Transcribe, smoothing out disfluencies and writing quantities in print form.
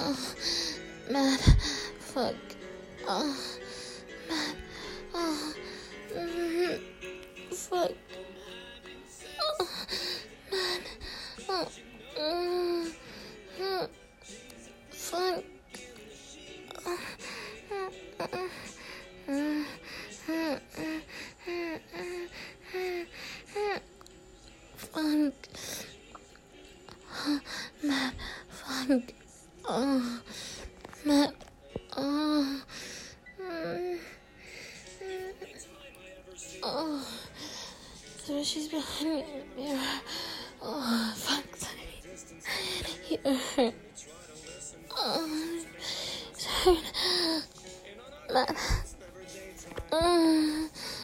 Matt, fuck. Matt, fuck. Matt, fuck. Fuck. Matt, fuck. Matt, so she's behind me in the mirror. Fuck. Here. Sorry. Matt.